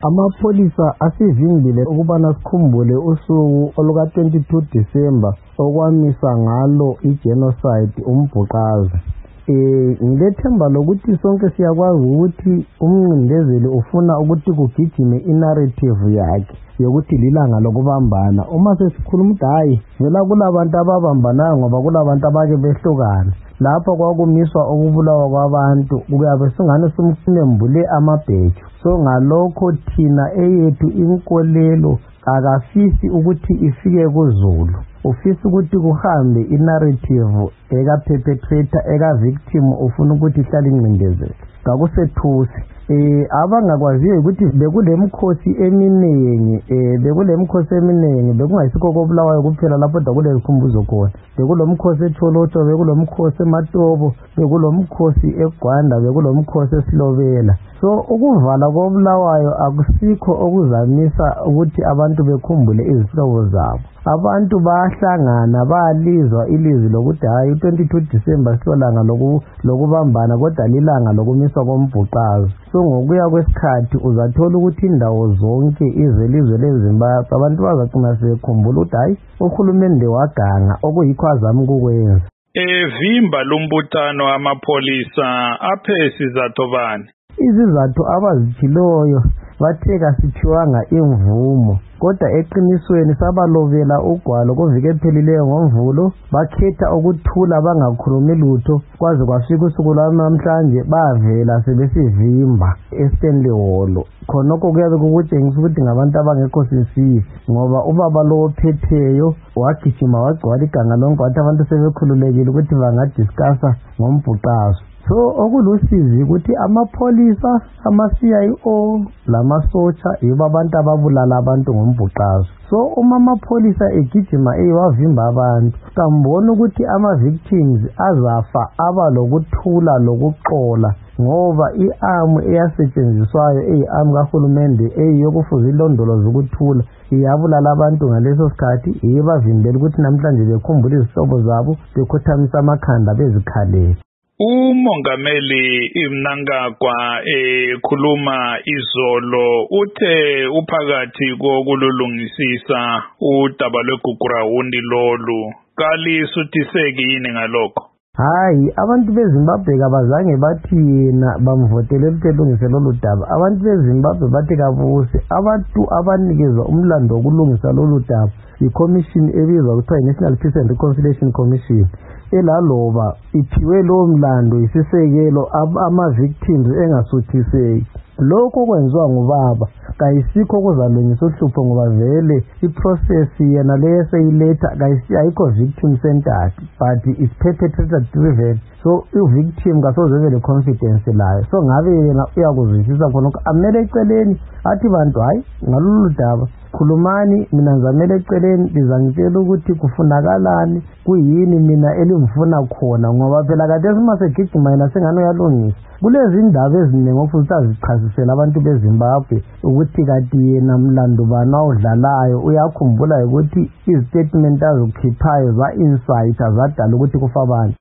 Amapholisa asivimbile ukubana sikhumbule usuku oluka-22 Disemba okwamisa ngalo i-genocide umbhuqazi. Ngilethemba lokuthi sonke siyakwazi ukuthi umncindezeli ufuna ukuthi kugijime inarrative yakhe yokuthi lilanga lokubambana. Uma sesikhuluma ukuthi hayi vela kulabantu ababambanayo ngoba kulabantu abake behlukana, lapho kwakumiswa ukubulawa kwabantu kuyabe singane simembule amabheju. So ngalokho thina eyethu inkolelo akafisi ukuthi ifike kuZulu, ufisa ukuthi kuhambe inarrative eka-perpetrator eka-victim ufuna ukuthi ihlale incindezelo. Kakusethusi abangakwaziyo ukuthi bekulemkhosi eminingi bekungayisikho kobulawayo kuphela lapho da kulezikhumbuzo khona. Bekulomkhosi eTholotsho, bekulomkhosi eMatobo, bekulomkhosi eGwanda, bekulomkhosi eSilobela. So ukuvala kobulawayo akusikho okuzamisa ukuthi abantu bekhumbule izihlobo zabo. Abantu bahlangana balizwa ilizwi lokuthi hayi 22 Disemba silolanga lokubambana kodwa lilanga lokumiswa kombhuqazi. So ngokuya kwesikhathi uzathola ukuthi indawo zonke izelizwe leZimbabwe abantu bazagcina sekhumbula ukuthi hayi uhulumende waganga okuyikho azama ukukwenza. Vimba lumbuthano amapholisa aphe sizathu bani? Izizathu abazithiloyo bathe kasiphiwanga imvumo, kodwa eqinisweni sabalobela ugwalo kuvike ephelileyo ngoMvulo, bakhetha ukuthula bangakhulumi lutho kwaze kwafika usuku lwanamhlanje bavela sebesivimba eStanley Hall. Khonokho kuyabe kukutshengisa ukuthi ngabantu abangekho sincere ngoba ubaba lo ophetheyo wagijima wagcwala iganga lonke wathi abantu sebekhululekile ukuthi bangadiscussa ngombhuqazo. So okulusizi ukuthi amapholisa, ama-CIO lamasotsha yibo abantu ababulala abantu ngombhuqazo. So uma amapholisa egijima wavimba abantu, kambona ukuthi ama-victims azafa aba lokuthula lokuxola ngoba i-arm eyasetshenziswayo eyi-arm kahulumende eyiyokufuza ilondoloza ukuthula iyabulala abantu ngaleso sikhathi, iyebavimbela ukuthi namhlanje bekhumbule izihlobo zabo bekhothamisa amakhanda bezikhalela. Umongameli Mnangagwa ekhuluma izolo uthe uphakathi kokulungisisa udaba lweGugurawundi lolu kalisutiseki yini ngalokho? Hayi, abantu beZimbabwe kabazange bathi yena bamvotele ukuthi elungise lolu daba. Abantu beZimbabwe bathi kabuse abantu abanikezwa umlando wokulungisa lolu daba iCommission ebizwa kuthiwa iNational Peace and Reconciliation Commission, elaloba iphiwe lowo mlando isisekelo ama-victims engasuthiseki. Lokho kwenziwa ngubaba kayisikho kuzalungisa uhlupho ngoba vele iprocess yena leyo seyiletha ayikho victim centered but is perpetrator driven. So i-victim kasoze vele confidence layo. So ngabe yena uyakuzwisisa khonokho amele eceleni athi bantu hayi ngalolu daba khulumani, mina ngizamele eceleni lizangitshela ukuthi kufunakalani, kuyini mina elimfuna khona ngoba phela kade simasegijima yena sengane uyalungisa. Kulezi ndaba eziningi ofuthi azichasisela abantu beZimbabwe ukuthi kati yena mlando bani awudlalayo. Uyakhumbula ukuthi izitatement azikhiphayo za-insight zadala ukuthi kufa abantu.